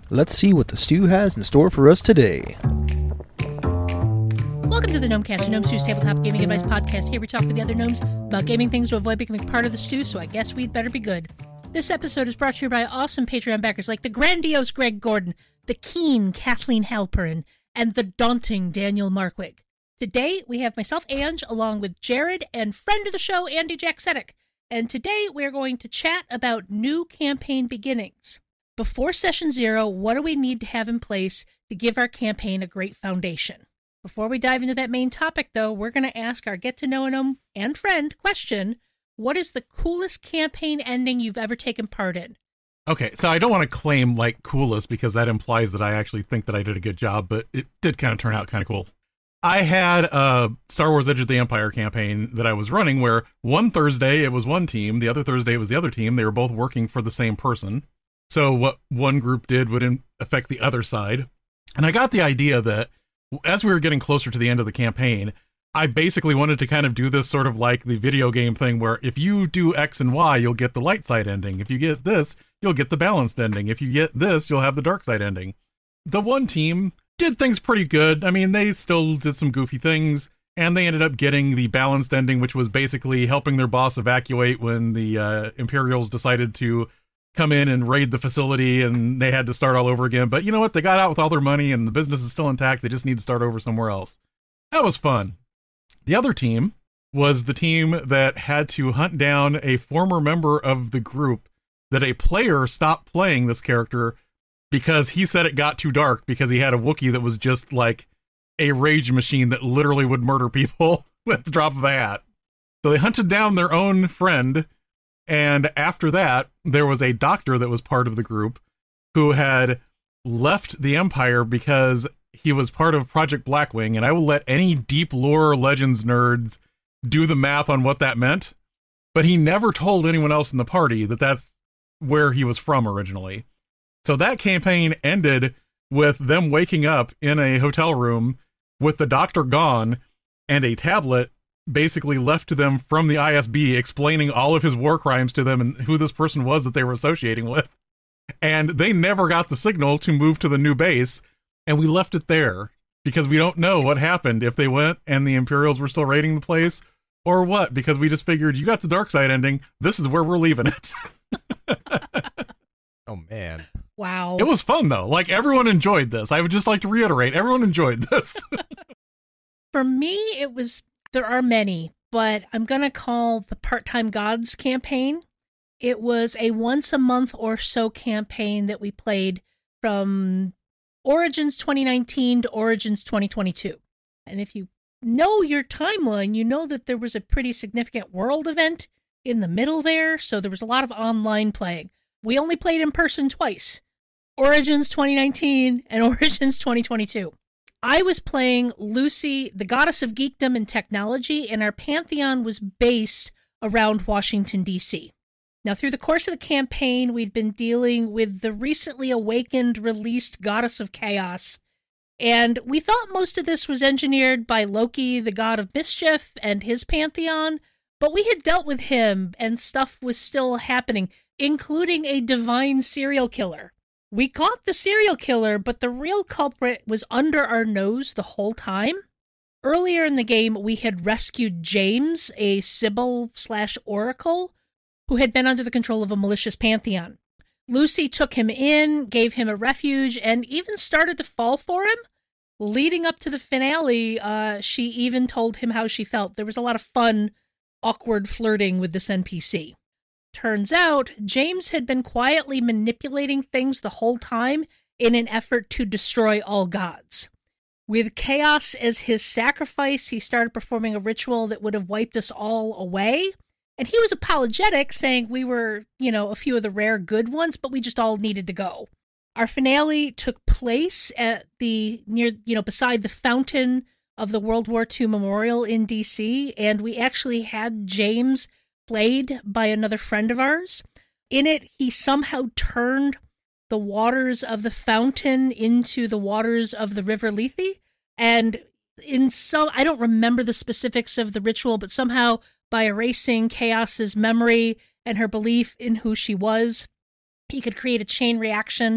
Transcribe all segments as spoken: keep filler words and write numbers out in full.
Let's see what the stew has in store for us today. Welcome to the Gnomecast, your Gnome Stew's tabletop gaming advice podcast. Here we talk with the other gnomes about gaming things to avoid becoming part of the stew, so I guess we'd better be good. This episode is brought to you by awesome Patreon backers like the grandiose Greg Gordon, the keen Kathleen Halperin, and the daunting Daniel Markwig. Today, we have myself, Ange, along with Jared and friend of the show, Andy Jacksetic. And today, we're going to chat about new campaign beginnings. Before Session Zero, what do we need to have in place to give our campaign a great foundation? Before we dive into that main topic, though, we're going to ask our get-to-know-gnome and friend question, what is the coolest campaign ending you've ever taken part in? Okay, so I don't want to claim, like, coolest, because that implies that I actually think that I did a good job, but it did kind of turn out kind of cool. I had a Star Wars Edge of the Empire campaign that I was running where one Thursday it was one team, the other Thursday it was the other team. They were both working for the same person. So what one group did would in- affect the other side. And I got the idea that as we were getting closer to the end of the campaign, I basically wanted to kind of do this sort of like the video game thing where if you do X and Y, you'll get the light side ending. If you get this, you'll get the balanced ending. If you get this, you'll have the dark side ending. The one team did things pretty good. I mean, they still did some goofy things, and they ended up getting the balanced ending, which was basically helping their boss evacuate when the uh, Imperials decided to come in and raid the facility, and they had to start all over again. But you know what? They got out with all their money, and the business is still intact. They just need to start over somewhere else. That was fun. The other team was the team that had to hunt down a former member of the group that a player stopped playing this character because he said it got too dark because he had a Wookiee that was just like a rage machine that literally would murder people with the drop of a hat. So they hunted down their own friend, and after that, there was a doctor that was part of the group who had left the Empire because he was part of Project Blackwing, and I will let any deep lore Legends nerds do the math on what that meant, but he never told anyone else in the party that that's where he was from originally. So that campaign ended with them waking up in a hotel room with the doctor gone and a tablet basically left to them from the I S B explaining all of his war crimes to them and who this person was that they were associating with. And they never got the signal to move to the new base, and we left it there because we don't know what happened, if they went and the Imperials were still raiding the place or what, because we just figured you got the dark side ending. This is where we're leaving it. Oh, man. Wow. It was fun, though. Like, everyone enjoyed this. I would just like to reiterate, everyone enjoyed this. For me, it was, there are many, but I'm going to call the Part-Time Gods campaign. It was a once a month or so campaign that we played from Origins twenty nineteen to Origins twenty twenty-two. And if you know your timeline, you know that there was a pretty significant world event in the middle there, so there was a lot of online playing. We only played in person twice, Origins twenty nineteen and Origins twenty twenty-two. I was playing Lucy, the goddess of geekdom and technology, and our pantheon was based around Washington, D C. Now, through the course of the campaign, we'd been dealing with the recently awakened, released goddess of chaos, and we thought most of this was engineered by Loki, the god of mischief, and his pantheon, but we had dealt with him, and stuff was still happening, including a divine serial killer. We caught the serial killer, but the real culprit was under our nose the whole time. Earlier in the game, we had rescued James, a Sibyl slash Oracle, who had been under the control of a malicious pantheon. Lucy took him in, gave him a refuge, and even started to fall for him. Leading up to the finale, uh, she even told him how she felt. There was a lot of fun, awkward flirting with this N P C. Turns out, James had been quietly manipulating things the whole time in an effort to destroy all gods. With chaos as his sacrifice, he started performing a ritual that would have wiped us all away. And he was apologetic, saying we were, you know, a few of the rare good ones, but we just all needed to go. Our finale took place at the, near, you know, beside the fountain of the World War Two Memorial in D C, and we actually had James played by another friend of ours. In it, he somehow turned the waters of the fountain into the waters of the River Lethe, and in some, I don't remember the specifics of the ritual, but somehow by erasing Chaos's memory and her belief in who she was, he could create a chain reaction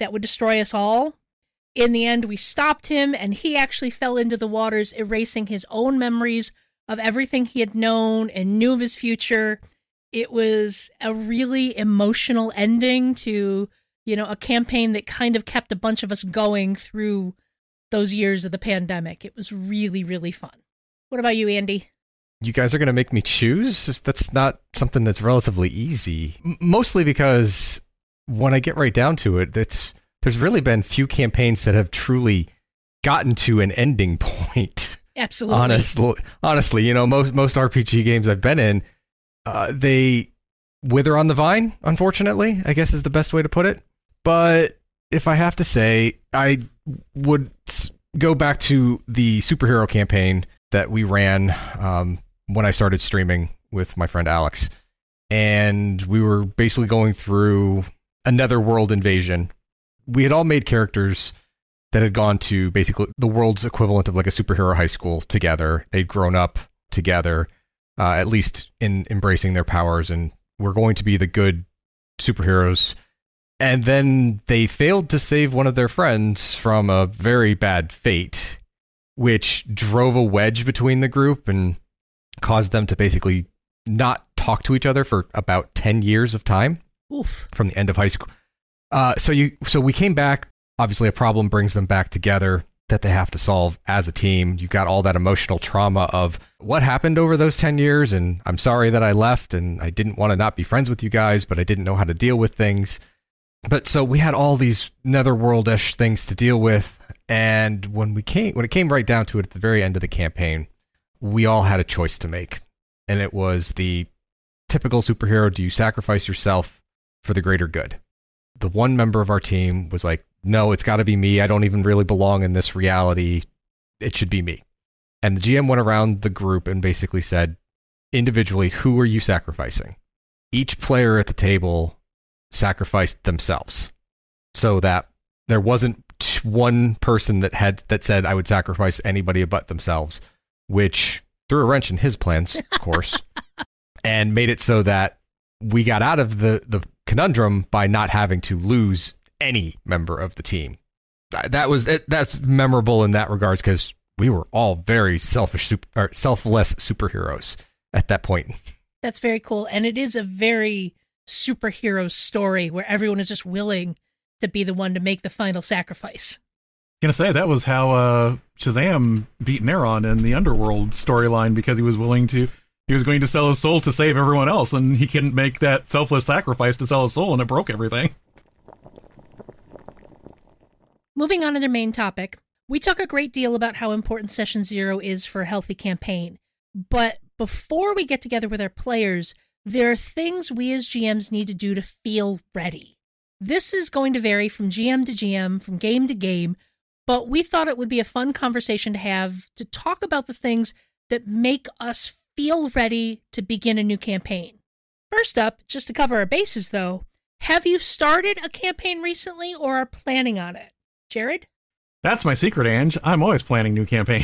that would destroy us all. In the end, we stopped him, and he actually fell into the waters, erasing his own memories of everything he had known and knew of his future. It was a really emotional ending to, you know, a campaign that kind of kept a bunch of us going through those years of the pandemic. It was really, really fun. What about you, Andy? You guys are going to make me choose? That's not something that's relatively easy. M- mostly because when I get right down to it, it's there's really been few campaigns that have truly gotten to an ending point. Absolutely. Honestly, honestly, you know, most most R P G games I've been in, uh, they wither on the vine, unfortunately, I guess is the best way to put it. But if I have to say, I would go back to the superhero campaign that we ran um, when I started streaming with my friend Alex. And we were basically going through a netherworld invasion. We had all made characters that had gone to basically the world's equivalent of like a superhero high school together. They'd grown up together, uh, at least in embracing their powers, and were going to be the good superheroes. And then they failed to save one of their friends from a very bad fate, which drove a wedge between the group and caused them to basically not talk to each other for about ten years of time. Oof. From the end of high school. Uh, so you, so we came back. Obviously, a problem brings them back together that they have to solve as a team. You've got all that emotional trauma of what happened over those ten years, and I'm sorry that I left, and I didn't want to not be friends with you guys, but I didn't know how to deal with things. But so we had all these netherworld-ish things to deal with, and when we came, when it came right down to it at the very end of the campaign, we all had a choice to make, and it was the typical superhero: do you sacrifice yourself for the greater good? The one member of our team was like, no, it's got to be me. I don't even really belong in this reality. It should be me. And the G M went around the group and basically said, individually, who are you sacrificing? Each player at the table sacrificed themselves, so that there wasn't one person that had that said, I would sacrifice anybody but themselves, which threw a wrench in his plans, of course, and made it so that we got out of the, the conundrum by not having to lose any member of the team. That was it, that's memorable in that regards because we were all very selfish, super, or selfless superheroes at that point. That's very cool, and it is a very superhero story where everyone is just willing to be the one to make the final sacrifice. Gonna say that was how uh, Shazam beat Neron in the Underworld storyline, because he was willing to. He was going to sell his soul to save everyone else, and he couldn't make that selfless sacrifice to sell his soul, and it broke everything. Moving on to the main topic, we talk a great deal about how important Session Zero is for a healthy campaign. But before we get together with our players, there are things we as G Ms need to do to feel ready. This is going to vary from G M to G M, from game to game, but we thought it would be a fun conversation to have to talk about the things that make us feel ready to begin a new campaign. First up, just to cover our bases though, have you started a campaign recently or are planning on it? Jared? That's my secret, Ange. I'm always planning new campaigns.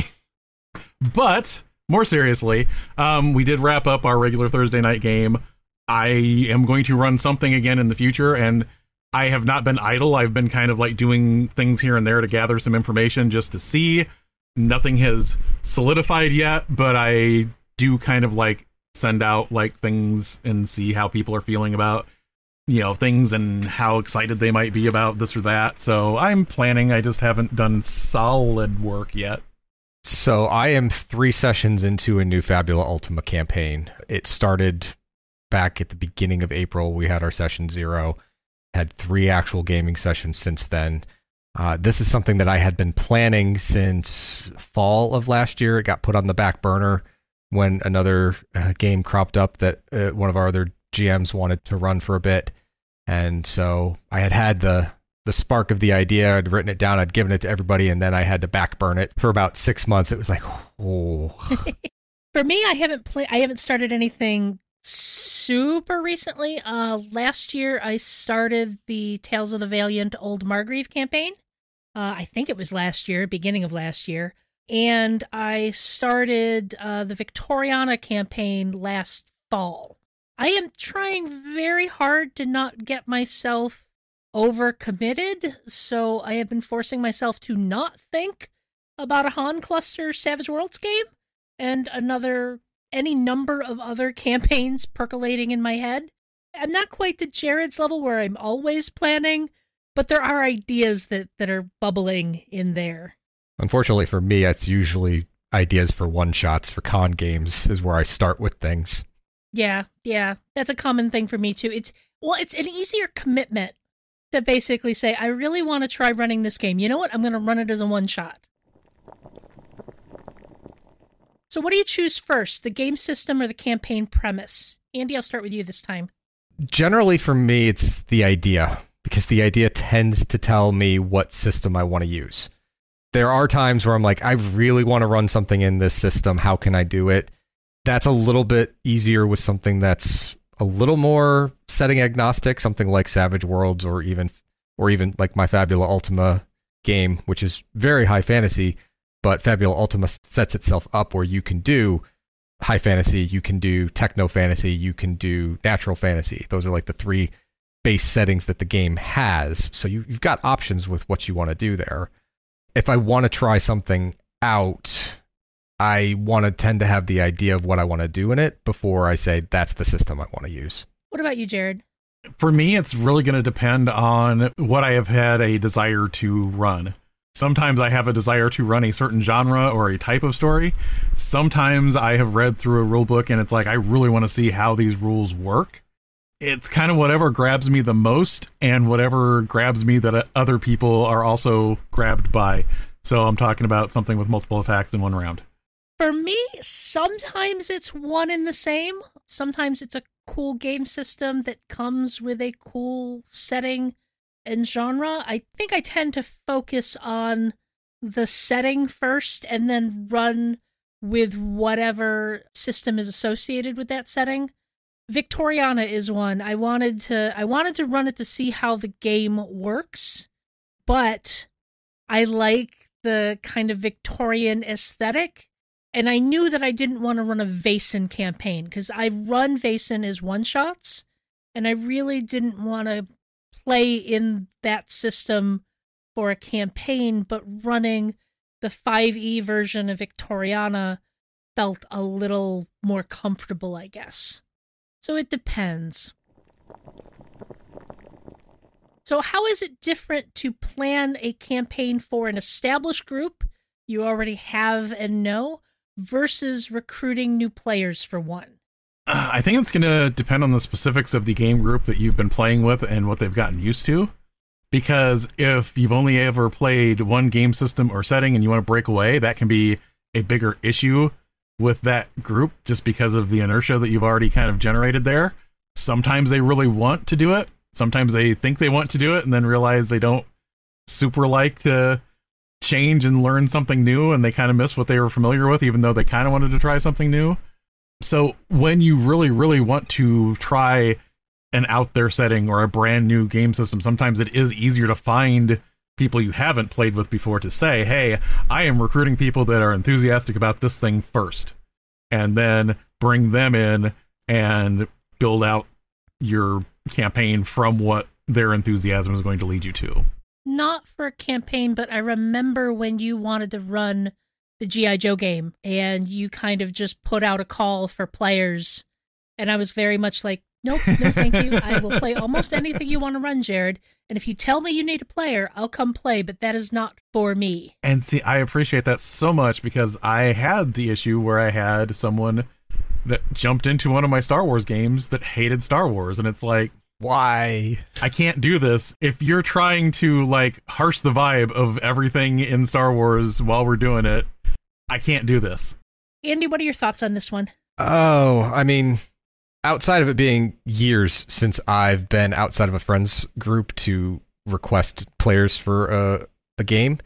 But more seriously, um, we did wrap up our regular Thursday night game. I am going to run something again in the future, and I have not been idle. I've been kind of like doing things here and there to gather some information just to see. Nothing has solidified yet, but I do kind of like send out like things and see how people are feeling about, you know, things and how excited they might be about this or that. So I'm planning. I just haven't done solid work yet. So I am three sessions into a new Fabula Ultima campaign. It started back at the beginning of April. We had our session zero, had three actual gaming sessions since then. Uh, this is something that I had been planning since fall of last year. It got put on the back burner when another uh, game cropped up that uh, one of our other G Ms wanted to run for a bit. And so I had had the the spark of the idea. I'd written it down. I'd given it to everybody, and then I had to back burn it for about six months. It was like, oh. For me, I haven't played. I haven't started anything super recently. Uh, last year, I started the Tales of the Valiant Old Margrave campaign. Uh, I think it was last year, beginning of last year. And I started uh, the Victoriana campaign last fall. I am trying very hard to not get myself overcommitted, so I have been forcing myself to not think about a Han Cluster Savage Worlds game and another, any number of other campaigns percolating in my head. I'm not quite to Jared's level where I'm always planning, but there are ideas that, that are bubbling in there. Unfortunately for me, it's usually ideas for one-shots for con games is where I start with things. Yeah, yeah, that's a common thing for me too. It's well, it's an easier commitment to basically say, I really want to try running this game. You know what? I'm going to run it as a one-shot. So what do you choose first, the game system or the campaign premise? Andy, I'll start with you this time. Generally for me, it's the idea, because the idea tends to tell me what system I want to use. There are times where I'm like, I really want to run something in this system. How can I do it? That's a little bit easier with something that's a little more setting agnostic, something like Savage Worlds or even or even like my Fabula Ultima game, which is very high fantasy, but Fabula Ultima sets itself up where you can do high fantasy, you can do techno fantasy, you can do natural fantasy. Those are like the three base settings that the game has. So you, you've got options with what you want to do there. If I want to try something out, I want to tend to have the idea of what I want to do in it before I say that's the system I want to use. What about you, Jared? For me, it's really going to depend on what I have had a desire to run. Sometimes I have a desire to run a certain genre or a type of story. Sometimes I have read through a rule book and it's like, I really want to see how these rules work. It's kind of whatever grabs me the most and whatever grabs me that other people are also grabbed by. So I'm talking about something with multiple attacks in one round. For me, sometimes it's one and the same. Sometimes it's a cool game system that comes with a cool setting and genre. I think I tend to focus on the setting first and then run with whatever system is associated with that setting. Victoriana is one. I wanted to I wanted to run it to see how the game works, but I like the kind of Victorian aesthetic. And I knew that I didn't want to run a Vaesen campaign because I run Vaesen as one-shots, and I really didn't want to play in that system for a campaign, but running the five E version of Victoriana felt a little more comfortable, I guess. So it depends. So how is it different to plan a campaign for an established group you already have and know versus recruiting new players for one? Uh, I think it's going to depend on the specifics of the game group that you've been playing with and what they've gotten used to. Because if you've only ever played one game system or setting and you want to break away, that can be a bigger issue with that group just because of the inertia that you've already kind of generated there. Sometimes they really want to do it. Sometimes they think they want to do it and then realize they don't super like to change and learn something new, and they kind of miss what they were familiar with, even though they kind of wanted to try something new. So when you really, really want to try an out there setting or a brand new game system, sometimes it is easier to find people you haven't played with before to say, hey, I am recruiting people that are enthusiastic about this thing first, and then bring them in and build out your campaign from what their enthusiasm is going to lead you to. Not for a campaign, but I remember when you wanted to run the G I. Joe game and you kind of just put out a call for players, and I was very much like, nope, no thank you. I will play almost anything you want to run, Jared. And if you tell me you need a player, I'll come play, but that is not for me. And see, I appreciate that so much because I had the issue where I had someone that jumped into one of my Star Wars games that hated Star Wars. And it's like, why? I can't do this. If you're trying to like harsh the vibe of everything in Star Wars while we're doing it, I can't do this. Andy, what are your thoughts on this one? Oh, I mean, outside of it being years since I've been outside of a friends group to request players for a, a game,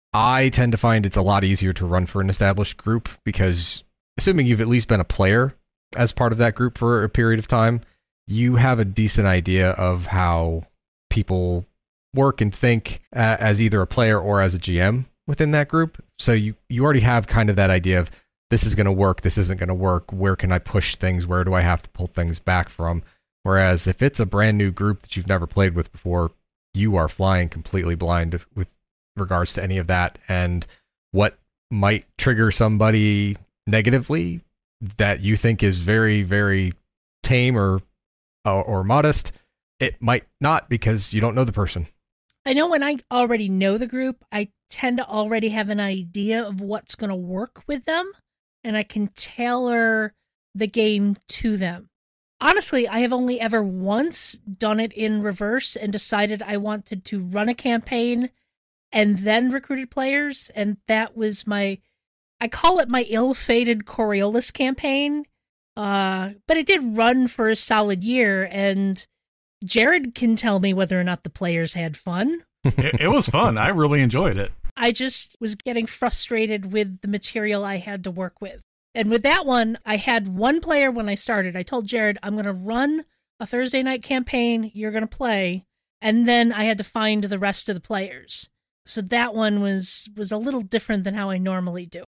I tend to find it's a lot easier to run for an established group because assuming you've at least been a player as part of that group for a period of time, you have a decent idea of how people work and think uh, as either a player or as a G M within that group. So you, you already have kind of that idea of this is going to work, this isn't going to work, where can I push things, where do I have to pull things back from? Whereas if it's a brand new group that you've never played with before, you are flying completely blind with regards to any of that, and what might trigger somebody negatively that you think is very, very tame or or, or modest, it might not, because you don't know the person. I know when I already know the group, I tend to already have an idea of what's going to work with them, and I can tailor the game to them. Honestly, I have only ever once done it in reverse and decided I wanted to run a campaign and then recruited players, and that was my, I call it my ill-fated Coriolis campaign, uh, but it did run for a solid year, and Jared can tell me whether or not the players had fun. it, it was fun. I really enjoyed it. I just was getting frustrated with the material I had to work with. And with that one, I had one player when I started. I told Jared, I'm going to run a Thursday night campaign, you're going to play, and then I had to find the rest of the players. So that one was, was a little different than how I normally do.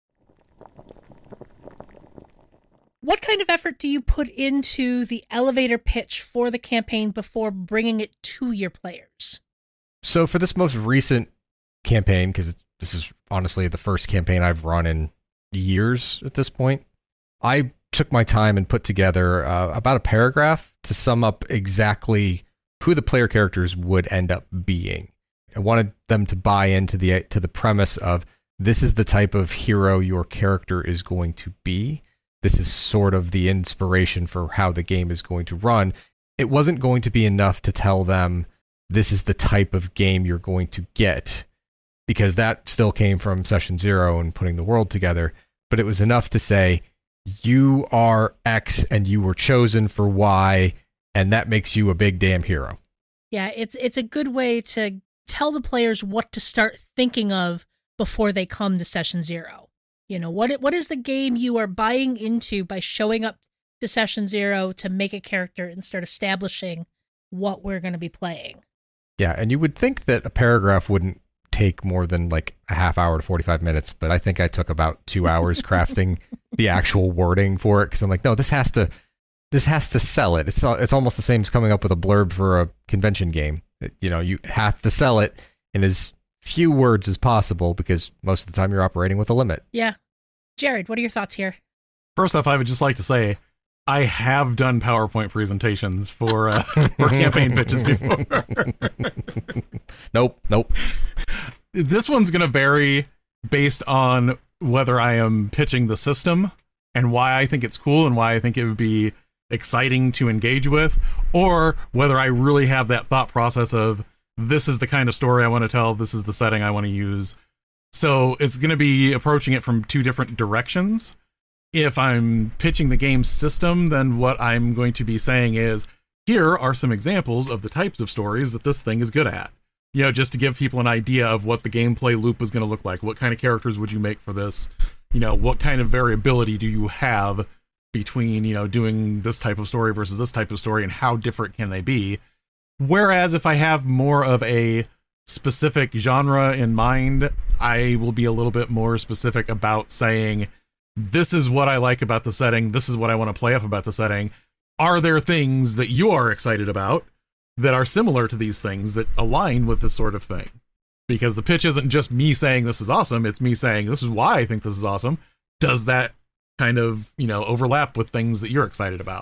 What kind of effort do you put into the elevator pitch for the campaign before bringing it to your players? So for this most recent campaign, because this is honestly the first campaign I've run in years at this point, I took my time and put together uh, about a paragraph to sum up exactly who the player characters would end up being. I wanted them to buy into the to the premise of, this is the type of hero your character is going to be. This is sort of the inspiration for how the game is going to run. It wasn't going to be enough to tell them, this is the type of game you're going to get, because that still came from session zero and putting the world together. But it was enough to say, you are X and you were chosen for Y, and that makes you a big damn hero. Yeah, it's it's a good way to tell the players what to start thinking of before they come to session zero. You know, what what is the game you are buying into by showing up to session zero to make a character and start establishing what we're going to be playing? Yeah, and you would think that a paragraph wouldn't take more than like a half hour to forty-five minutes, but I think I took about two hours crafting the actual wording for it, because I'm like, no, this has to this has to sell it. It's it's almost the same as coming up with a blurb for a convention game. It, you know, you have to sell it in as few words as possible, because most of the time you're operating with a limit. Yeah. Jared, what are your thoughts here? First off, I would just like to say, I have done PowerPoint presentations for uh, for campaign pitches before. Nope, nope. This one's going to vary based on whether I am pitching the system and why I think it's cool and why I think it would be exciting to engage with, or whether I really have that thought process of, this is the kind of story I want to tell, this is the setting I want to use. So it's going to be approaching it from two different directions. If I'm pitching the game system, then what I'm going to be saying is, here are some examples of the types of stories that this thing is good at. You know, just to give people an idea of what the gameplay loop is going to look like. What kind of characters would you make for this? You know, what kind of variability do you have between, you know, doing this type of story versus this type of story, and how different can they be? Whereas if I have more of a specific genre in mind, I will be a little bit more specific about saying, this is what I like about the setting, this is what I want to play up about the setting. Are there things that you are excited about that are similar to these things that align with this sort of thing? Because the pitch isn't just me saying this is awesome, it's me saying this is why I think this is awesome. Does that kind of, you know, overlap with things that you're excited about?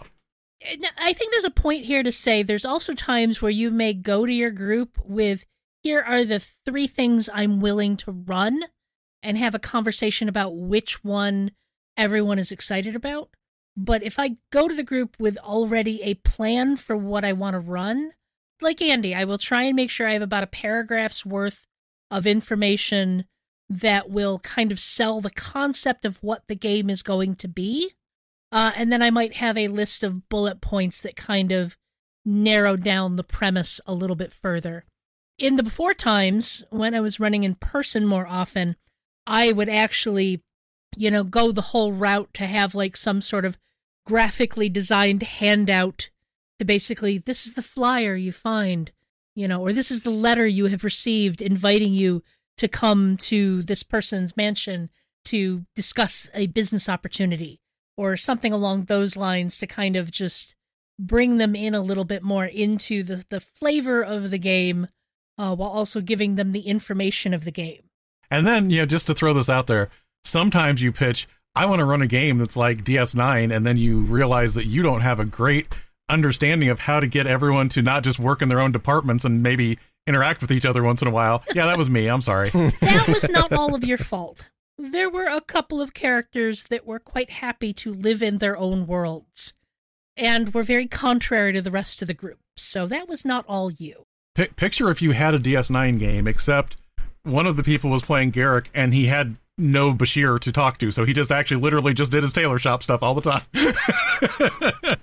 I think there's a point here to say there's also times where you may go to your group with, here are the three things I'm willing to run, and have a conversation about which one everyone is excited about. But if I go to the group with already a plan for what I want to run, like Andy, I will try and make sure I have about a paragraph's worth of information that will kind of sell the concept of what the game is going to be. Uh, and then I might have a list of bullet points that kind of narrow down the premise a little bit further. In the before times, when I was running in person more often, I would actually, you know, go the whole route to have like some sort of graphically designed handout to basically, this is the flyer you find, you know, or this is the letter you have received inviting you to come to this person's mansion to discuss a business opportunity, or something along those lines, to kind of just bring them in a little bit more into the, the flavor of the game uh, while also giving them the information of the game. And then, you know, just to throw this out there, sometimes you pitch, I want to run a game that's like D S nine, and then you realize that you don't have a great understanding of how to get everyone to not just work in their own departments and maybe interact with each other once in a while. Yeah, that was me. I'm sorry. That was not all of your fault. There were a couple of characters that were quite happy to live in their own worlds and were very contrary to the rest of the group. So that was not all you. P- picture if you had a D S nine game, except one of the people was playing Garrick and he had no Bashir to talk to. So he just actually literally just did his tailor shop stuff all the time.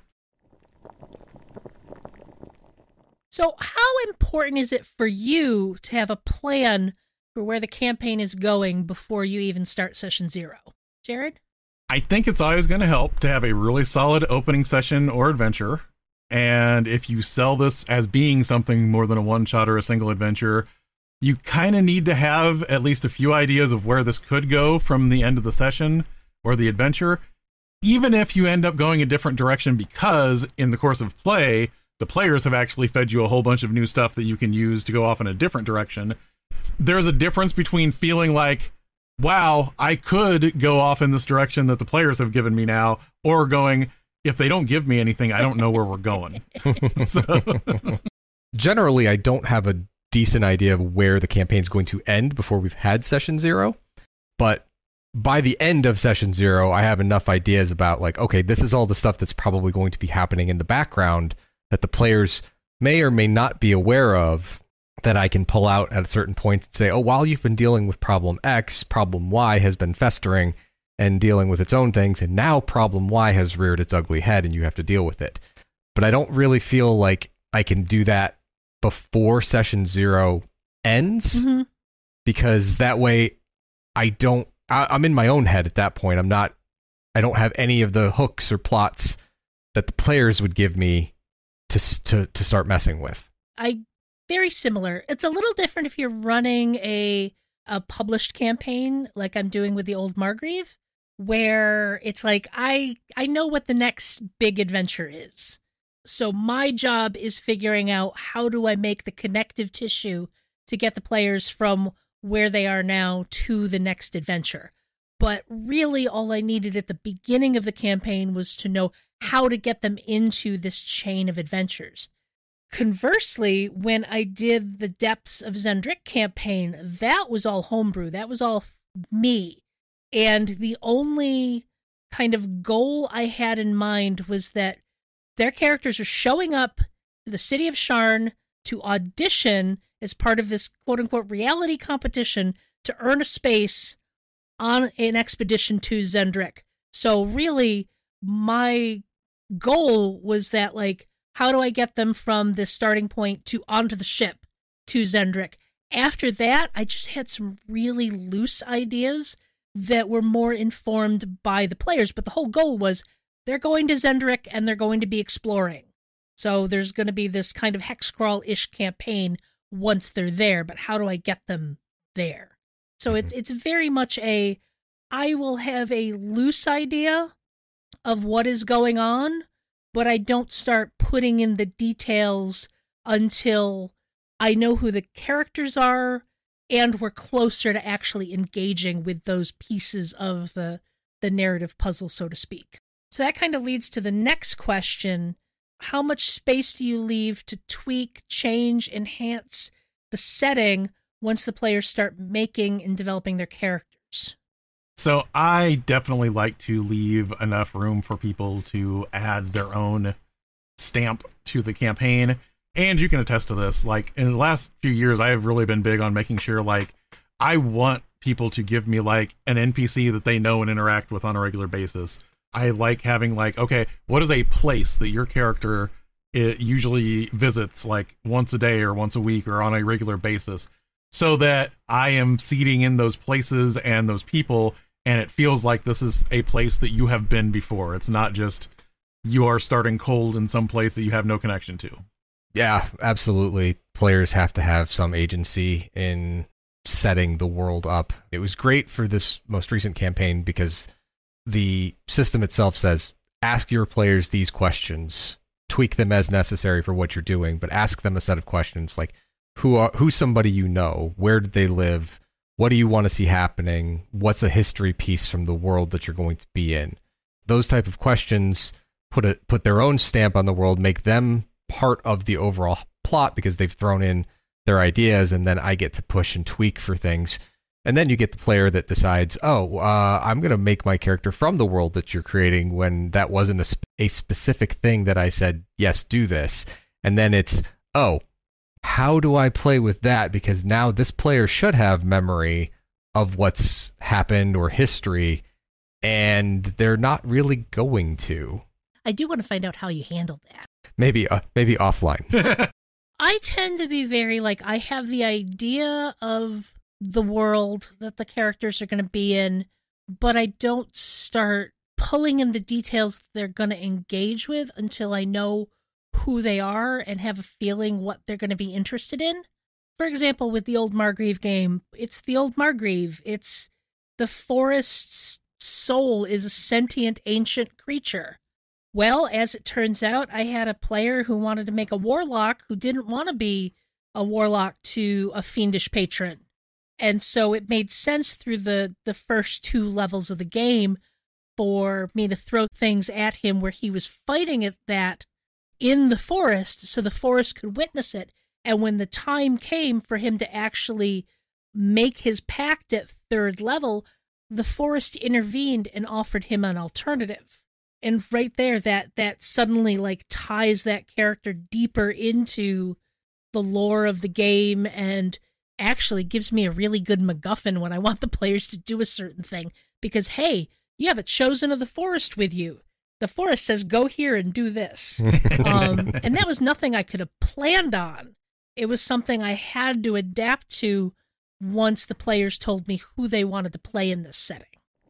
So how important is it for you to have a plan for where the campaign is going before you even start session zero? Jared? I think it's always going to help to have a really solid opening session or adventure. And if you sell this as being something more than a one-shot or a single adventure, you kind of need to have at least a few ideas of where this could go from the end of the session or the adventure, even if you end up going a different direction, because in the course of play, the players have actually fed you a whole bunch of new stuff that you can use to go off in a different direction. There's a difference between feeling like, wow, I could go off in this direction that the players have given me now, or going, if they don't give me anything, I don't know where we're going. So. Generally, I don't have a decent idea of where the campaign's going to end before we've had session zero. But by the end of session zero, I have enough ideas about, like, okay, this is all the stuff that's probably going to be happening in the background that the players may or may not be aware of, that I can pull out at a certain point and say, oh, while you've been dealing with problem X, problem Y has been festering and dealing with its own things, and now problem Y has reared its ugly head and you have to deal with it. But I don't really feel like I can do that before session zero ends, mm-hmm. because that way I don't, I, I'm in my own head at that point. I'm not, I don't have any of the hooks or plots that the players would give me to to to start messing with. I very similar. It's a little different if you're running a a published campaign like I'm doing with the old Margrave, where it's like I I know what the next big adventure is. So my job is figuring out how do I make the connective tissue to get the players from where they are now to the next adventure. But really all I needed at the beginning of the campaign was to know how to get them into this chain of adventures. Conversely, when I did the Depths of Zendrick campaign, that was all homebrew. That was all me. And the only kind of goal I had in mind was that their characters are showing up to the city of Sharn to audition as part of this quote-unquote reality competition to earn a space on an expedition to Zendrick. So really, my goal was that, like, how do I get them from this starting point to onto the ship to Zendrick? After that, I just had some really loose ideas that were more informed by the players. But the whole goal was they're going to Zendrick and they're going to be exploring. So there's going to be this kind of Hexcrawl-ish campaign once they're there. But how do I get them there? So it's it's very much a, I will have a loose idea of what is going on, but I don't start putting in the details until I know who the characters are and we're closer to actually engaging with those pieces of the, the narrative puzzle, so to speak. So that kind of leads to the next question. How much space do you leave to tweak, change, enhance the setting once the players start making and developing their characters? So I definitely like to leave enough room for people to add their own stamp to the campaign. And you can attest to this. Like, in the last few years, I have really been big on making sure, like, I want people to give me, like, an N P C that they know and interact with on a regular basis. I like having, like, okay, what is a place that your character it usually visits, like, once a day or once a week or on a regular basis, so that I am seeding in those places and those people, and it feels like this is a place that you have been before. It's not just you are starting cold in some place that you have no connection to. Yeah, absolutely. Players have to have some agency in setting the world up. It was great for this most recent campaign because the system itself says, ask your players these questions, tweak them as necessary for what you're doing, but ask them a set of questions like, who are who's somebody you know, where did they live, what do you want to see happening, what's a history piece from the world that you're going to be in. Those type of questions put a put their own stamp on the world, make them part of the overall plot because they've thrown in their ideas, and then I get to push and tweak for things. And then you get the player that decides, oh, uh, I'm going to make my character from the world that you're creating when that wasn't a, sp- a specific thing that I said, yes, do this. And then it's, oh, how do I play with that? Because now this player should have memory of what's happened or history, and they're not really going to. I do want to find out how you handled that. Maybe, uh, maybe offline. I tend to be very like, I have the idea of the world that the characters are going to be in, but I don't start pulling in the details they're going to engage with until I know who they are and have a feeling what they're going to be interested in. For example, with the old Margrave game, it's the old Margrave. It's the forest's soul is a sentient ancient creature. Well, as it turns out, I had a player who wanted to make a warlock who didn't want to be a warlock to a fiendish patron. And so it made sense through the, the first two levels of the game for me to throw things at him where he was fighting at that in the forest so the forest could witness it. And when the time came for him to actually make his pact at third level, the forest intervened and offered him an alternative. And right there, that that suddenly like ties that character deeper into the lore of the game and actually gives me a really good MacGuffin when I want the players to do a certain thing. Because, hey, you have a chosen of the forest with you. The forest says, go here and do this. um, and that was nothing I could have planned on. It was something I had to adapt to once the players told me who they wanted to play in this setting.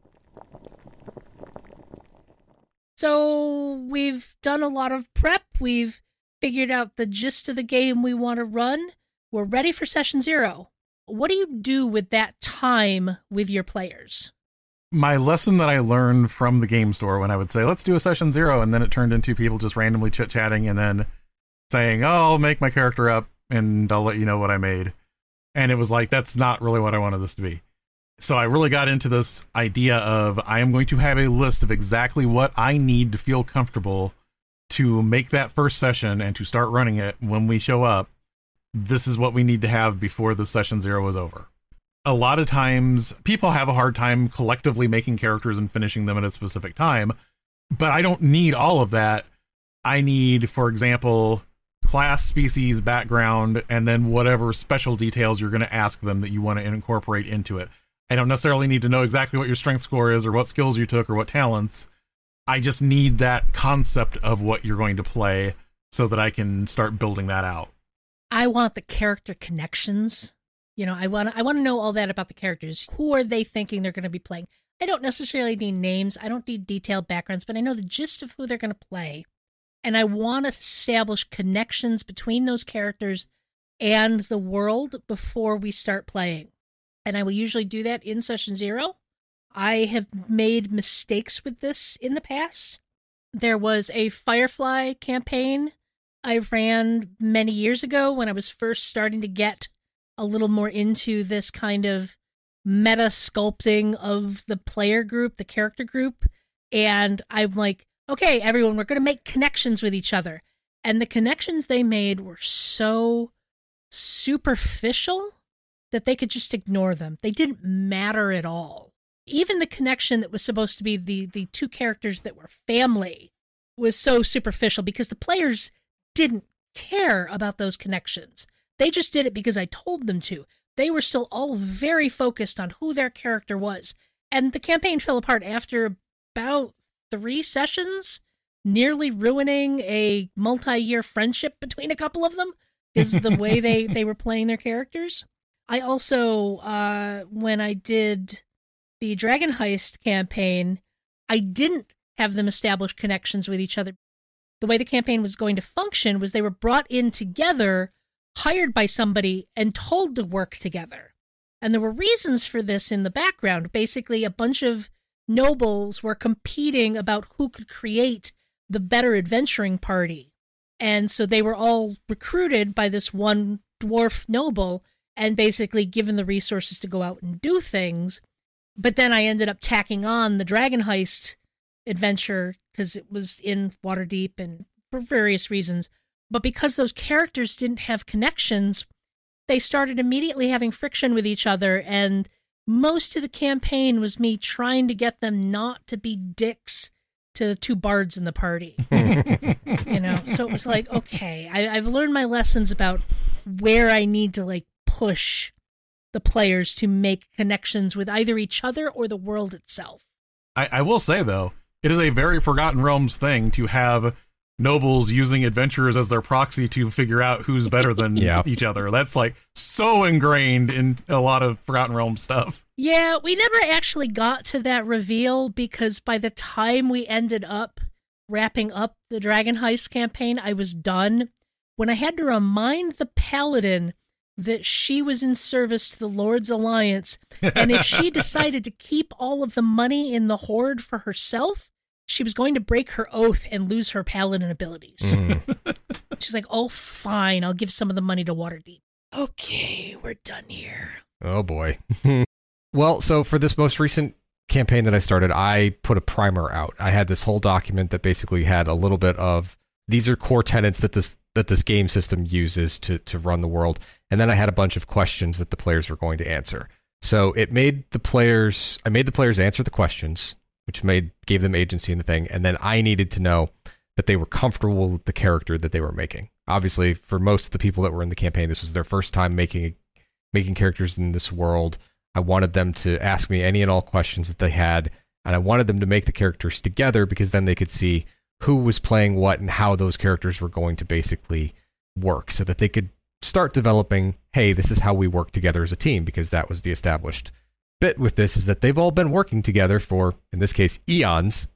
So we've done a lot of prep. We've figured out the gist of the game we want to run. We're ready for session zero. What do you do with that time with your players? My lesson that I learned from the game store when I would say, let's do a session zero, and then it turned into people just randomly chit-chatting and then saying, oh, I'll make my character up and I'll let you know what I made. And it was like, that's not really what I wanted this to be. So I really got into this idea of I am going to have a list of exactly what I need to feel comfortable to make that first session and to start running it when we show up. This is what we need to have before the session zero is over. A lot of times people have a hard time collectively making characters and finishing them at a specific time, but I don't need all of that. I need, for example, class, species, background, and then whatever special details you're going to ask them that you want to incorporate into it. I don't necessarily need to know exactly what your strength score is or what skills you took or what talents. I just need that concept of what you're going to play so that I can start building that out. I want the character connections. You know, I want to, I want to know all that about the characters. Who are they thinking they're going to be playing? I don't necessarily need names. I don't need detailed backgrounds, but I know the gist of who they're going to play. And I want to establish connections between those characters and the world before we start playing. And I will usually do that in session zero. I have made mistakes with this in the past. There was a Firefly campaign I ran many years ago when I was first starting to get a little more into this kind of meta sculpting of the player group, the character group. And I'm like, okay, everyone, we're going to make connections with each other. And the connections they made were so superficial that they could just ignore them. They didn't matter at all. Even the connection that was supposed to be the, the two characters that were family was so superficial because the players didn't care about those connections. They just did it because I told them to. They were still all very focused on who their character was. And the campaign fell apart after about three sessions, nearly ruining a multi-year friendship between a couple of them is the way they, they were playing their characters. I also, uh, when I did the Dragon Heist campaign, I didn't have them establish connections with each other. The way the campaign was going to function was they were brought in together, hired by somebody, and told to work together. And there were reasons for this in the background. Basically, a bunch of nobles were competing about who could create the better adventuring party. And so they were all recruited by this one dwarf noble and basically given the resources to go out and do things. But then I ended up tacking on the Dragon Heist adventure because it was in Waterdeep and for various reasons. But because those characters didn't have connections, they started immediately having friction with each other, and most of the campaign was me trying to get them not to be dicks to the two bards in the party. You know, so it was like, okay, I, I've learned my lessons about where I need to like push the players to make connections with either each other or the world itself. I, I will say, though, it is a very Forgotten Realms thing to have nobles using adventurers as their proxy to figure out who's better than yeah. each other. That's like so ingrained in a lot of Forgotten Realms stuff. Yeah, we never actually got to that reveal because by the time we ended up wrapping up the Dragon Heist campaign, I was done. When I had to remind the paladin that she was in service to the Lord's Alliance, and if she decided to keep all of the money in the Horde for herself, she was going to break her oath and lose her paladin abilities. Mm. She's like, oh, fine, I'll give some of the money to Waterdeep. Okay, we're done here. Oh, boy. Well, so for this most recent campaign that I started, I put a primer out. I had this whole document that basically had a little bit of, these are core tenets that this that this game system uses to, to run the world. And then I had a bunch of questions that the players were going to answer. So it made the players, I made the players answer the questions, which made gave them agency in the thing, and then I needed to know that they were comfortable with the character that they were making. Obviously, for most of the people that were in the campaign, this was their first time making making characters in this world. I wanted them to ask me any and all questions that they had, and I wanted them to make the characters together because then they could see who was playing what and how those characters were going to basically work, so that they could start developing, hey, this is how we work together as a team, because that was the established bit with this, is that they've all been working together for, in this case, eons,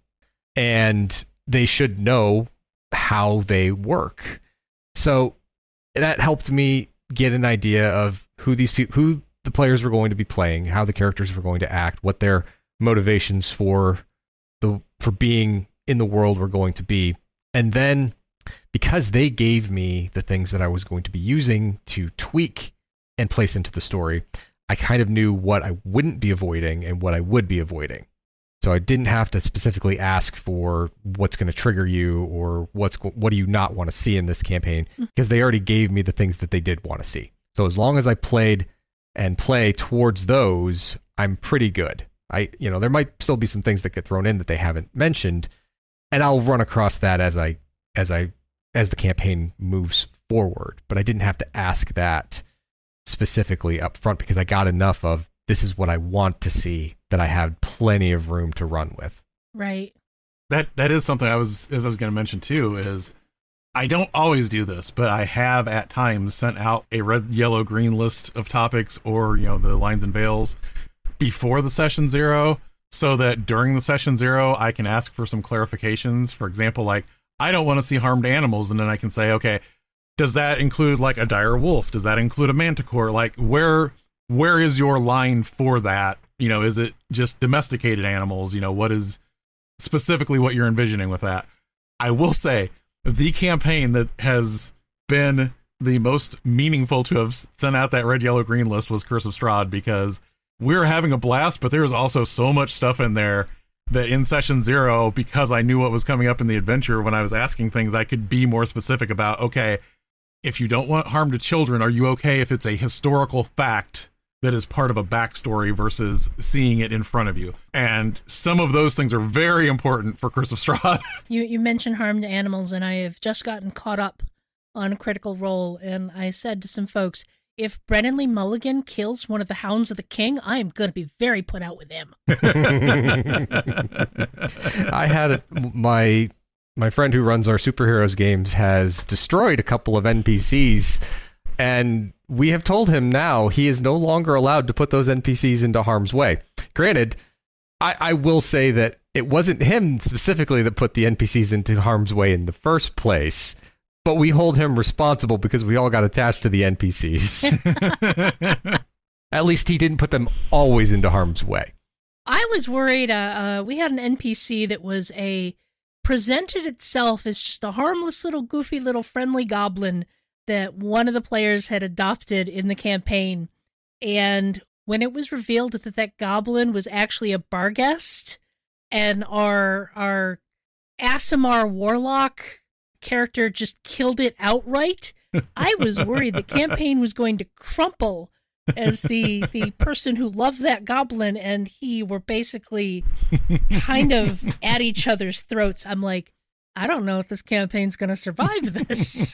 and they should know how they work. So that helped me get an idea of who these people, who the players were going to be playing, how the characters were going to act, what their motivations for the for being in the world were going to be. And then because they gave me the things that I was going to be using to tweak and place into the story, I kind of knew what I wouldn't be avoiding and what I would be avoiding. So I didn't have to specifically ask for what's going to trigger you or what's what do you not want to see in this campaign, because they already gave me the things that they did want to see. So as long as I played and play towards those, I'm pretty good. I, you know, there might still be some things that get thrown in that they haven't mentioned, and I'll run across that as I as I as the campaign moves forward. But I didn't have to ask that specifically up front because I got enough of this is what I want to see that I had plenty of room to run with. Right. That that is something I was as I was going to mention too, is I don't always do this, but I have at times sent out a red, yellow, green list of topics, or, you know, the lines and veils before the session zero, so that during the session zero I can ask for some clarifications. For example, like, I don't want to see harmed animals, and then I can say, okay, does that include like a dire wolf? Does that include a manticore? Like, where where is your line for that? You know, is it just domesticated animals? You know, what is specifically what you're envisioning with that? I will say the campaign that has been the most meaningful to have sent out that red, yellow, green list was Curse of Strahd, because we were having a blast, but there was also so much stuff in there that in session zero, because I knew what was coming up in the adventure, when I was asking things, I could be more specific about, okay, if you don't want harm to children, are you okay if it's a historical fact that is part of a backstory versus seeing it in front of you? And some of those things are very important for Curse of Strahd. You you mentioned harm to animals, and I have just gotten caught up on Critical Role, and I said to some folks, if Brennan Lee Mulligan kills one of the Hounds of the King, I am going to be very put out with him. I had a, my my friend who runs our superheroes games has destroyed a couple of N P Cs, and we have told him now he is no longer allowed to put those N P Cs into harm's way. Granted, I, I will say that it wasn't him specifically that put the N P Cs into harm's way in the first place, but we hold him responsible because we all got attached to the N P Cs. At least he didn't put them always into harm's way. I was worried. Uh, uh, we had an N P C that was a presented itself as just a harmless little, goofy little friendly goblin that one of the players had adopted in the campaign. And when it was revealed that that goblin was actually a bar guest, and our our Aasimar warlock character just killed it outright, I was worried the campaign was going to crumple, as the the person who loved that goblin and he were basically kind of at each other's throats. I'm like, I don't know if this campaign's going to survive this.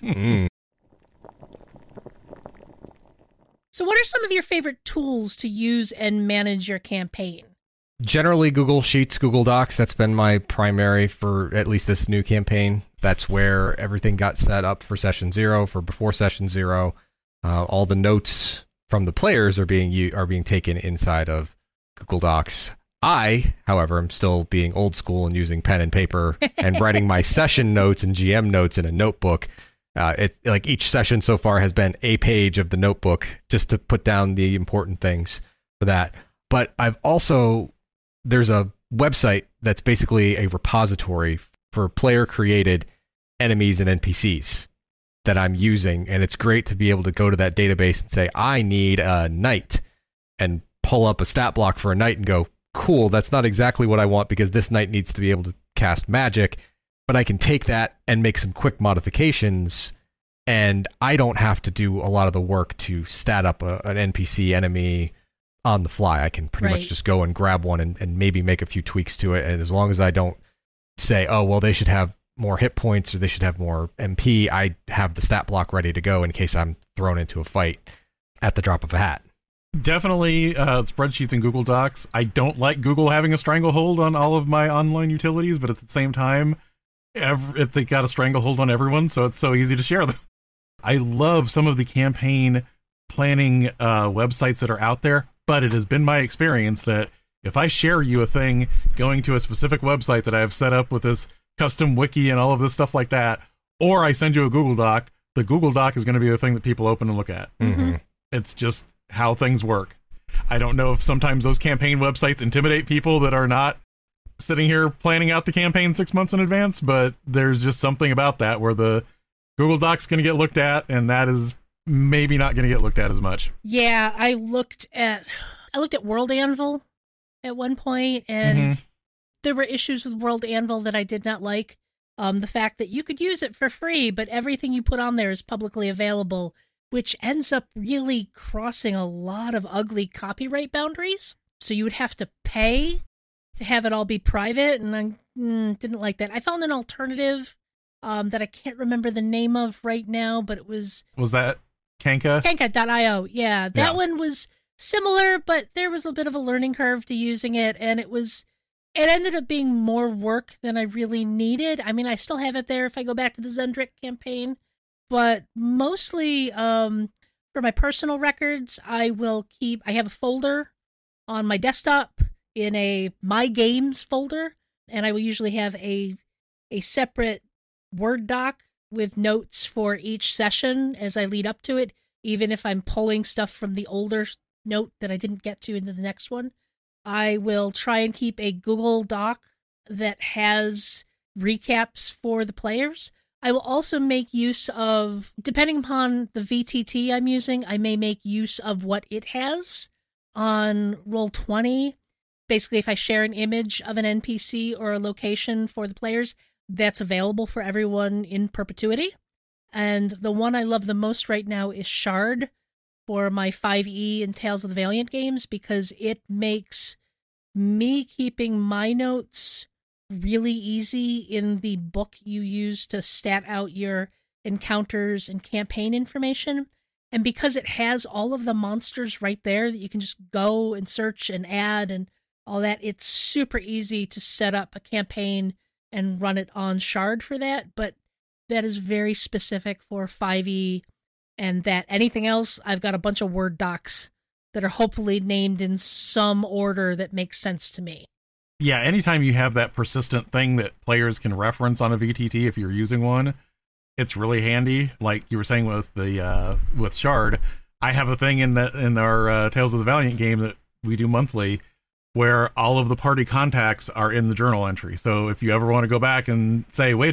So what are some of your favorite tools to use and manage your campaign? Generally, Google Sheets, Google Docs. That's been my primary for at least this new campaign. That's where everything got set up for session zero, for before session zero. Uh, all the notes from the players are being u- are being taken inside of Google Docs. I, however, am still being old school and using pen and paper and writing my session notes and G M notes in a notebook. Uh, it like each session so far has been a page of the notebook just to put down the important things for that. But I've also, there's a website that's basically a repository for player created enemies and N P Cs that I'm using. And it's great to be able to go to that database and say, I need a knight, and pull up a stat block for a knight and go, cool, that's not exactly what I want because this knight needs to be able to cast magic. But I can take that and make some quick modifications, and I don't have to do a lot of the work to stat up a, an N P C enemy on the fly. I can pretty Right. much just go and grab one and, and maybe make a few tweaks to it. And as long as I don't say, oh, well, they should have more hit points or they should have more M P, I have the stat block ready to go in case I'm thrown into a fight at the drop of a hat. Definitely uh, spreadsheets and Google Docs. I don't like Google having a stranglehold on all of my online utilities, but at the same time, every, it's got a stranglehold on everyone, so it's so easy to share them. I love some of the campaign planning uh, websites that are out there, but it has been my experience that if I share you a thing going to a specific website that I have set up with this custom wiki and all of this stuff like that, or I send you a Google Doc, the Google Doc is going to be the thing that people open and look at. Mm-hmm. It's just how things work. I don't know if sometimes those campaign websites intimidate people that are not sitting here planning out the campaign six months in advance, but there's just something about that where the Google Doc's going to get looked at, and that is maybe not going to get looked at as much. Yeah, I looked at I looked at World Anvil at one point, and Mhm. there were issues with World Anvil that I did not like. Um, the fact that you could use it for free, but everything you put on there is publicly available, which ends up really crossing a lot of ugly copyright boundaries. So you would have to pay to have it all be private, and I mm, didn't like that. I found an alternative um, that I can't remember the name of right now, but it was Was that Kanka? Kanka dot io. Yeah, that Yeah. one was similar, but there was a bit of a learning curve to using it, and it was it ended up being more work than I really needed. I mean, I still have it there if I go back to the Zendrick campaign, but mostly um, for my personal records, I will keep. I have a folder on my desktop in a My Games folder, and I will usually have a a separate Word doc with notes for each session as I lead up to it, even if I'm pulling stuff from the older note that I didn't get to into the next one. I will try and keep a Google Doc that has recaps for the players. I will also make use of, depending upon the V T T I'm using, I may make use of what it has on Roll twenty. Basically, if I share an image of an N P C or a location for the players, that's available for everyone in perpetuity. And the one I love the most right now is Shard for my five E and Tales of the Valiant games, because it makes me keeping my notes really easy in the book you use to stat out your encounters and campaign information. And because it has all of the monsters right there that you can just go and search and add and all that, it's super easy to set up a campaign and run it on Shard for that. But that is very specific for five E, and that anything else, I've got a bunch of Word docs that are hopefully named in some order that makes sense to me. Yeah, anytime you have that persistent thing that players can reference on a V T T if you're using one, it's really handy. Like you were saying with the uh, with Shard, I have a thing in that in our uh, Tales of the Valiant game that we do monthly, where all of the party contacts are in the journal entry. So if you ever want to go back and say, wait a minute,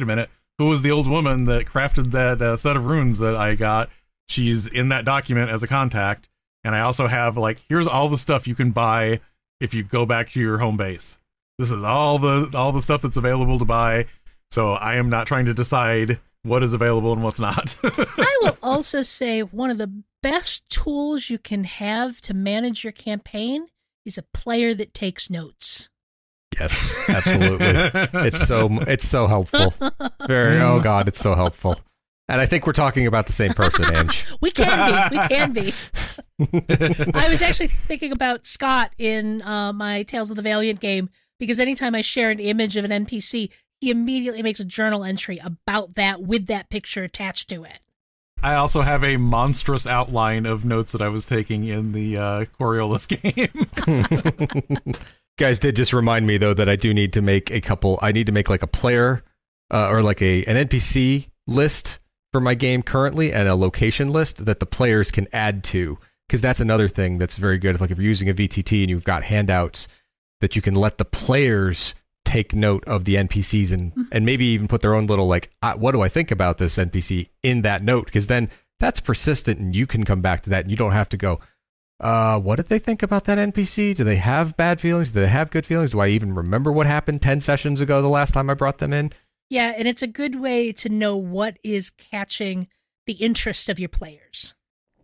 who was the old woman that crafted that uh, set of runes that I got. She's in that document as a contact. And I also have, like, here's all the stuff you can buy if you go back to your home base. This is all the all the stuff that's available to buy. So I am not trying to decide what is available and what's not. I will also say one of the best tools you can have to manage your campaign is a player that takes notes. Yes, absolutely. It's so it's so helpful. Very oh god, it's so helpful. And I think we're talking about the same person, Ange. We can be. We can be. I was actually thinking about Scott in uh, my Tales of the Valiant game, because anytime I share an image of an N P C, he immediately makes a journal entry about that with that picture attached to it. I also have a monstrous outline of notes that I was taking in the uh, Coriolis game. Guys did just remind me, though, that I do need to make a couple. I need to make like a player uh, or like a an N P C list for my game currently, and a location list that the players can add to, because that's another thing that's very good. Like if you're using a V T T and you've got handouts, that you can let the players take note of the N P Cs and and maybe even put their own little, like, what do I think about this N P C in that note, because then that's persistent and you can come back to that and you don't have to go, uh, what did they think about that N P C? Do they have bad feelings? Do they have good feelings? Do I even remember what happened ten sessions ago the last time I brought them in? Yeah, and it's a good way to know what is catching the interest of your players.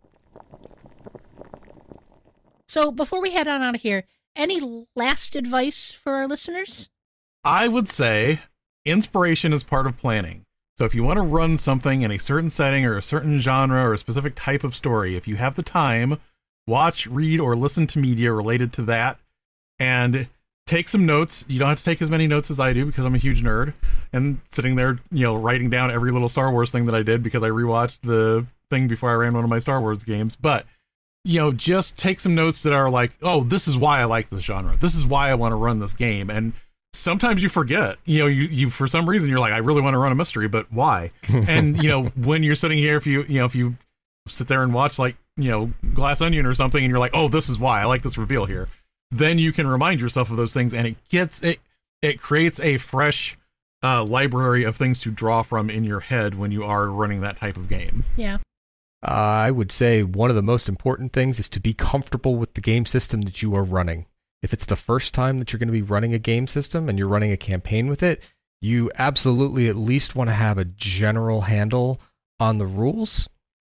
So before we head on out of here, any last advice for our listeners? I would say inspiration is part of planning. So if you want to run something in a certain setting or a certain genre or a specific type of story, if you have the time, watch, read, or listen to media related to that and take some notes. You don't have to take as many notes as I do because I'm a huge nerd, and sitting there, you know, writing down every little Star Wars thing that I did because I rewatched the thing before I ran one of my Star Wars games. But, you know, just take some notes that are like, oh, this is why I like this genre. This is why I want to run this game. And sometimes you forget, you know, you, you for some reason you're like, I really want to run a mystery, but why? And, you know, when you're sitting here, if you, you know, if you sit there and watch like, you know, Glass Onion or something, and you're like, oh, this is why I like this reveal here, then you can remind yourself of those things, and it gets it it creates a fresh uh, library of things to draw from in your head when you are running that type of game. Yeah. Uh, I would say one of the most important things is to be comfortable with the game system that you are running. If it's the first time that you're going to be running a game system and you're running a campaign with it, you absolutely at least want to have a general handle on the rules,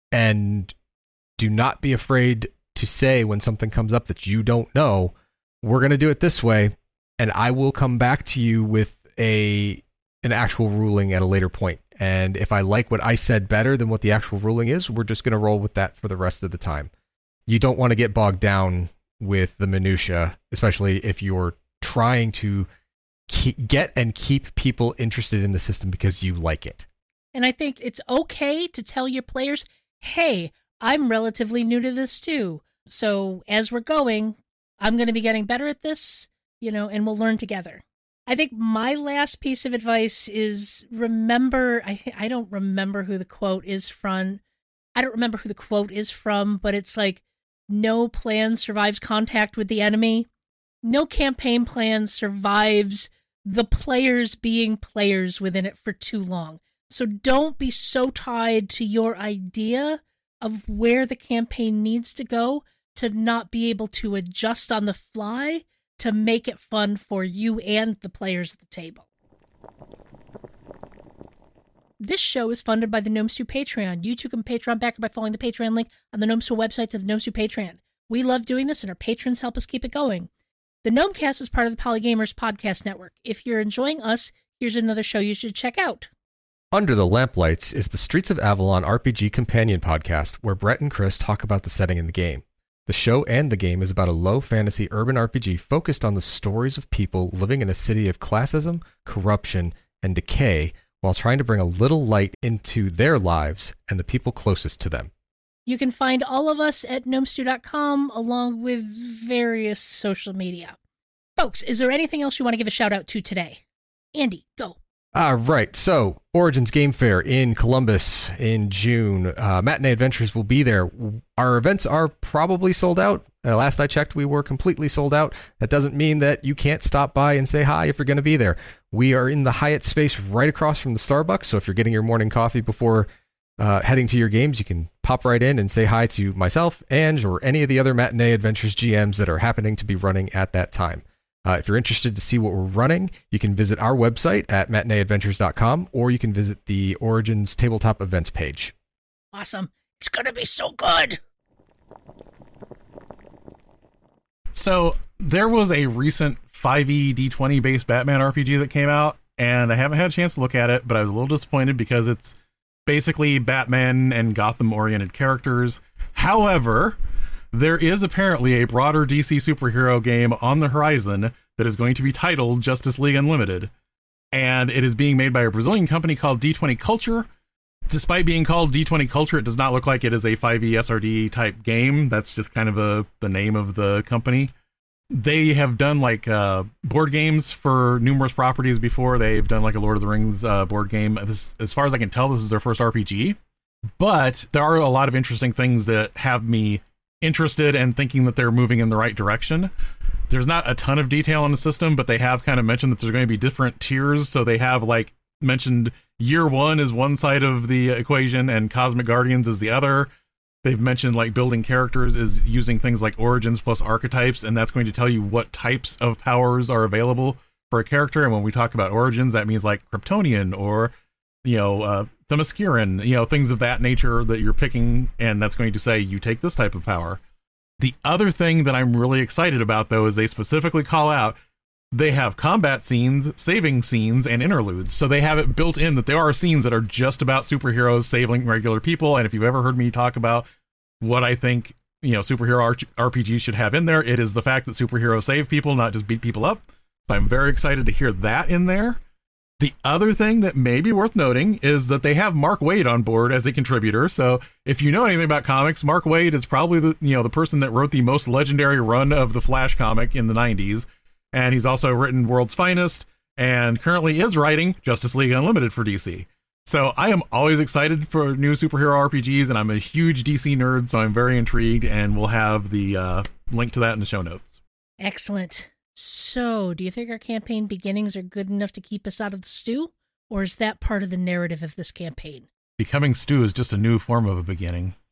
and do not be afraid to say when something comes up that you don't know, we're going to do it this way, and I will come back to you with a an actual ruling at a later point. And if I like what I said better than what the actual ruling is, we're just going to roll with that for the rest of the time. You don't want to get bogged down with the minutia, especially if you're trying to keep, get and keep people interested in the system because you like it. And I think it's okay to tell your players, hey, I'm relatively new to this too. So as we're going, I'm going to be getting better at this, you know, and we'll learn together. I think my last piece of advice is remember, I I don't remember who the quote is from. I don't remember who the quote is from, but it's like, no plan survives contact with the enemy. No campaign plan survives the players being players within it for too long. So don't be so tied to your idea of where the campaign needs to go to not be able to adjust on the fly to make it fun for you and the players at the table. This show is funded by the Gnome Stew Patreon. You too can Patreon backer by following the Patreon link on the Gnome Stew website to the Gnome Stew Patreon. We love doing this, and our patrons help us keep it going. The Gnomecast is part of the Polygamers podcast network. If you're enjoying us, here's another show you should check out. Under the Lamplights is the Streets of Avalon R P G companion podcast, where Brett and Chris talk about the setting in the game. The show and the game is about a low fantasy urban R P G focused on the stories of people living in a city of classism, corruption, and decay, while trying to bring a little light into their lives and the people closest to them. You can find all of us at gnome stew dot com along with various social media. Folks, is there anything else you want to give a shout out to today? Andy, go. All right, so Origins Game Fair in Columbus in June. Uh, Matinee Adventures will be there. Our events are probably sold out Uh, last I checked, we were completely sold out. That doesn't mean that you can't stop by and say hi if you're going to be there. We are in the Hyatt space right across from the Starbucks, so if you're getting your morning coffee before uh, heading to your games, you can pop right in and say hi to myself, Ange, or any of the other Matinee Adventures G Ms that are happening to be running at that time. Uh, if you're interested to see what we're running, you can visit our website at matinee adventures dot com, or you can visit the Origins tabletop events page. Awesome. It's going to be so good. So there was a recent five E D twenty based Batman R P G that came out, and I haven't had a chance to look at it, but I was a little disappointed because it's basically Batman and Gotham-oriented characters. However, there is apparently a broader D C superhero game on the horizon that is going to be titled Justice League Unlimited, and it is being made by a Brazilian company called D twenty Culture. Despite being called D twenty Culture, it does not look like it is a five E S R D type game. That's just kind of a, the name of the company. They have done like uh, board games for numerous properties before. They've done like a Lord of the Rings uh, board game. This, as far as I can tell, this is their first R P G. But there are a lot of interesting things that have me interested and thinking that they're moving in the right direction. There's not a ton of detail on the system, but they have kind of mentioned that there's going to be different tiers. So they have like mentioned year one is one side of the equation and Cosmic Guardians is the other. They've mentioned like building characters is using things like origins plus archetypes, and that's going to tell you what types of powers are available for a character. And when we talk about origins, that means like Kryptonian or, you know, uh, Themysciran, you know, things of that nature that you're picking, and that's going to say you take this type of power. The other thing that I'm really excited about, though, is they specifically call out they have combat scenes, saving scenes, and interludes. So they have it built in that there are scenes that are just about superheroes saving regular people. And if you've ever heard me talk about what I think, you know, superhero R P Gs should have in there, it is the fact that superheroes save people, not just beat people up. So I'm very excited to hear that in there. The other thing that may be worth noting is that they have Mark Waid on board as a contributor. So if you know anything about comics, Mark Waid is probably the, you know, the person that wrote the most legendary run of the Flash comic in the nineties. And he's also written World's Finest and currently is writing Justice League Unlimited for D C. So I am always excited for new superhero R P Gs, and I'm a huge D C nerd, so I'm very intrigued, and we'll have the uh, link to that in the show notes. Excellent. So, do you think our campaign beginnings are good enough to keep us out of the stew? Or is that part of the narrative of this campaign? Becoming stew is just a new form of a beginning.